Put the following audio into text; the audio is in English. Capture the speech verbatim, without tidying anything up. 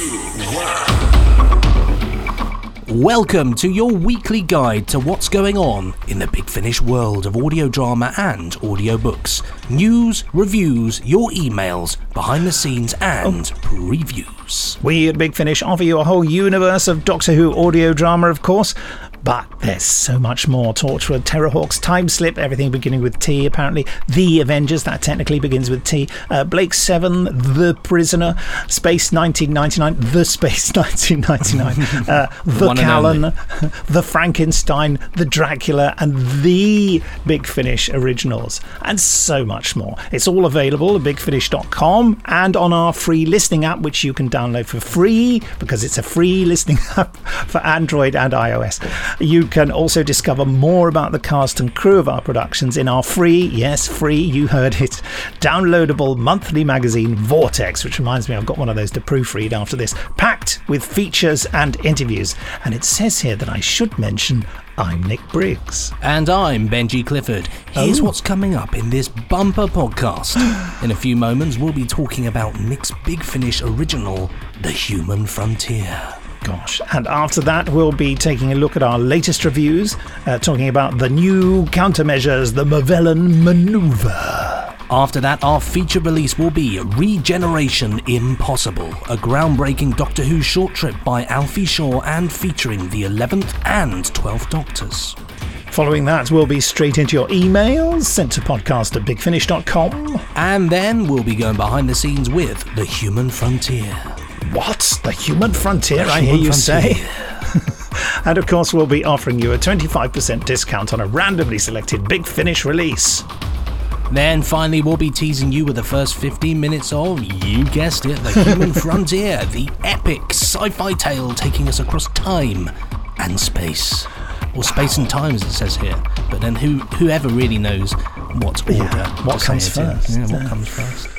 Welcome to your weekly guide to what's going on in the Big Finish world of audio drama and audiobooks. News, reviews, your emails, behind the scenes and oh. previews. We at Big Finish offer you a whole universe of Doctor Who audio drama, of course, but there's so much more. Torchwood, Terrorhawks, Time Slip, everything beginning with T, apparently. The Avengers, that technically begins with T. Uh, Blake Seven, The Prisoner, Space nineteen ninety-nine, The Space nineteen ninety-nine, uh, The Callan, The Frankenstein, The Dracula, and The Big Finish originals, and so much more. It's all available at big finish dot com and on our free listening app, which you can download for free because it's a free listening app for Android and iOS. You can also discover more about the cast and crew of our productions in our free, yes, free, you heard it, downloadable monthly magazine Vortex, which reminds me I've got one of those to proofread after this, packed with features and interviews. And it says here that I should mention I'm Nick Briggs. And I'm Benji Clifford. Here's oh. what's coming up in this bumper podcast. In a few moments, we'll be talking about Nick's Big Finish original, The Human Frontier. Gosh. And after that, we'll be taking a look at our latest reviews, uh, talking about the new countermeasures, the Mavellan Maneuver. After that, our feature release will be Regeneration Impossible, a groundbreaking Doctor Who short trip by Alfie Shaw and featuring the eleventh and twelfth Doctors. Following that, we'll be straight into your emails, sent to podcast at big finish dot com. And then we'll be going behind the scenes with The Human Frontier. What? The Human Frontier, the I human hear you frontier. say? And of course, we'll be offering you a twenty-five percent discount on a randomly selected Big Finish release. Then finally, we'll be teasing you with the first fifteen minutes of, you guessed it, The Human Frontier, the epic sci-fi tale taking us across time and space. Or space and time, as it says here. But then who whoever really knows what's order? Yeah, what comes first? Yeah, what comes first?